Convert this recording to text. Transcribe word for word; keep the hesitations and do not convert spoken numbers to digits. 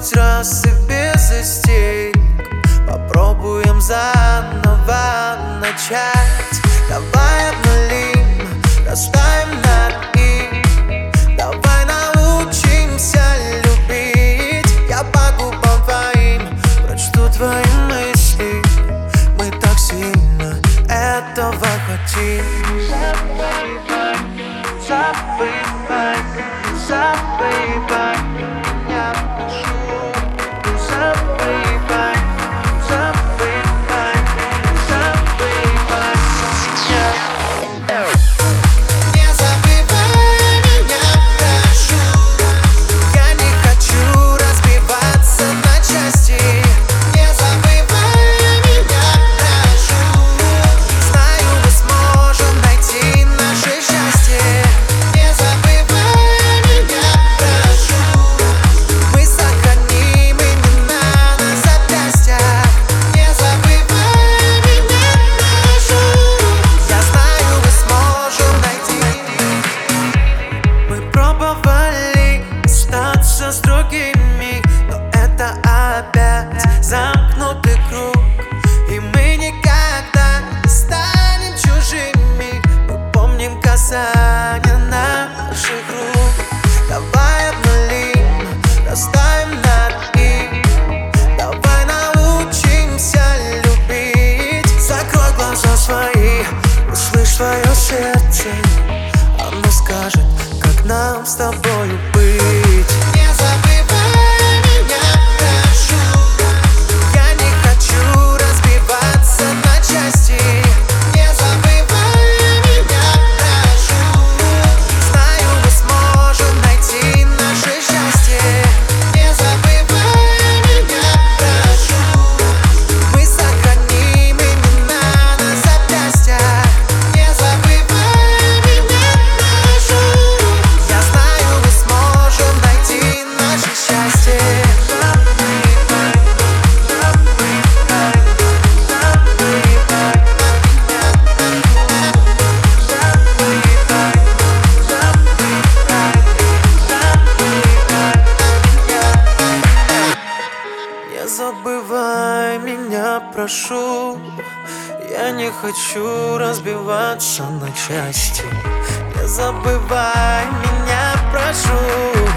хоть раз и без истерик. Попробуем заново начать. Давай обнулим, расставим на «и». Давай научимся любить. Я по губам твоим прочту твои мысли. Мы так сильно этого хотим. Забывай, забывай, забывай меня, прошу. Забывай, забывай, забывай меня. Не забывай меня, прошу. Я не хочу разбиваться на части. Не забывай меня, прошу. Знаю, мы сможем найти наше счастье. Не забывай меня, прошу. Мы сохраним имена на запястьях. Не забывай меня, прошу. Я знаю, мы сможем найти. Мы пробовали остаться с другими, но это опять замкнутый круг. И мы никогда не станем чужими. Мы помним касание наших рук. Давай обнулим, расставим на «и». Давай научимся любить. Закрой глаза свои, услышь свое сердце. Оно скажет, как нам с тобою быть. Не забывай меня, прошу. Я не хочу разбиваться на части. Не забывай меня, прошу. Знаю, мы сможем найти наше счастье. Не забывай меня, прошу. Мы сохраним имена на запястьях. Не забывай меня, прошу. Я знаю, мы сможем найти наше счастье. Забывай, забывай, забывай меня. Не забывай меня, прошу. Я не хочу разбиваться на части. Не забывай меня, прошу.